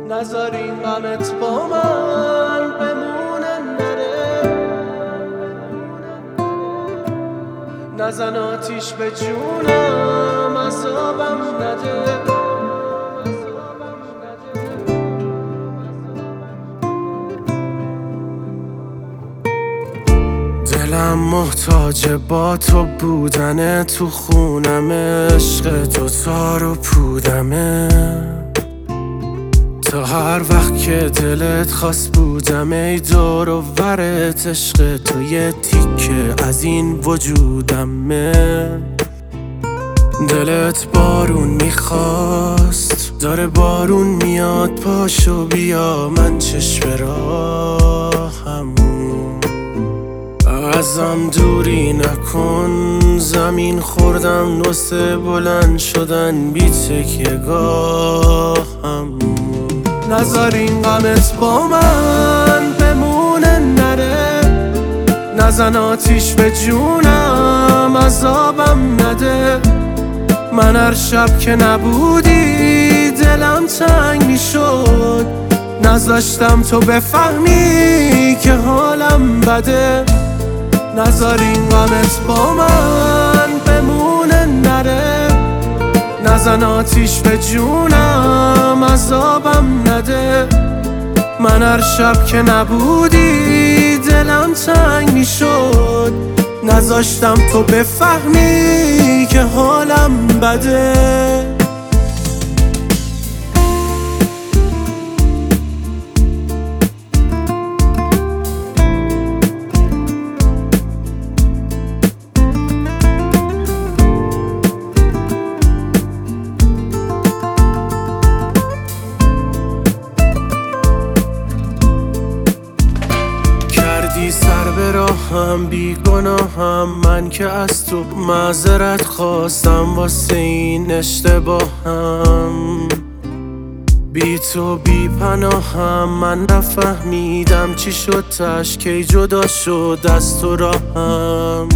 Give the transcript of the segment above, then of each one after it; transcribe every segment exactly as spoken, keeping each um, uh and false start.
نذار این غمت با من بمونه نره، نزن آتیش به جونم عذابم نده. دلم محتاج با تو بودنه، تو خونم عشق تو تار و پودمه، تا هر وقت که دلت خواست بودم ای دور و ورت عشق تو یه تیکه از این وجودمه. دلت بارون میخواست داره بارون میاد، پاشو بیا من چشم راهم، ازم دوری نکن زمین خوردم نسه بلند شدن بی تکیه گاهم. نذار این غمت با من بمونه نره، نزن آتیش به جونم عذابم نده. من هر شب که نبودی دلم تنگ میشد، نذاشتم تو بفهمی که حالم بده. نذار این غمت با من بمونه نره، نزن آتیش به جونم عذابم نده. من هر شب که نبودی دلم تنگ میشد، نذاشتم تو بفهمی که حالم بده. سر به راهم بی گناهم، من که از تو معذرت خواستم واسه این اشتباهم. بی تو بی پناهم، من نفهمیدم چی شد تش کی جدا شد از تو راهم.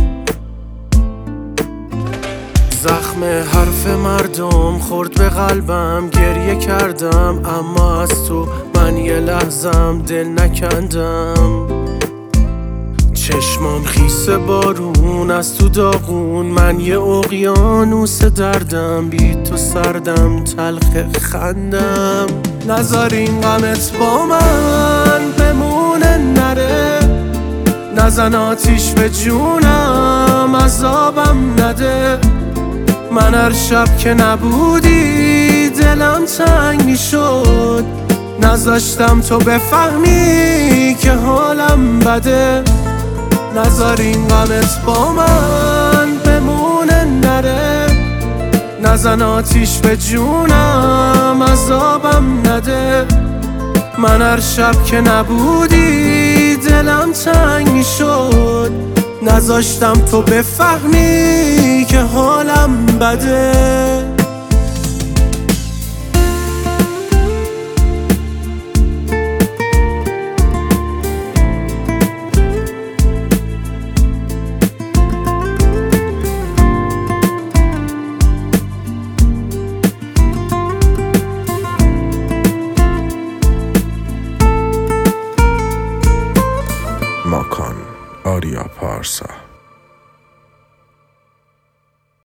زخم حرف مردم خورد به قلبم، گریه کردم اما از تو من یه لحظم دل نکندم. چشمام خیس بارون از تو داغون، من یه اقیانوس دردم بی تو سردم تلخ خندم. نذار این غمت با من بمونه نره، نزن آتیش به جونم عذابم نده. من هر شب که نبودی دلم تنگ میشد، نذاشتم تو بفهمی که حالم بده. نذار این غمت با من بمونه نره، نزن آتیش به جونم عذابم نده. من هر شب که نبودی دلم تنگ میشد، نذاشتم تو بفهمی که حالم بده.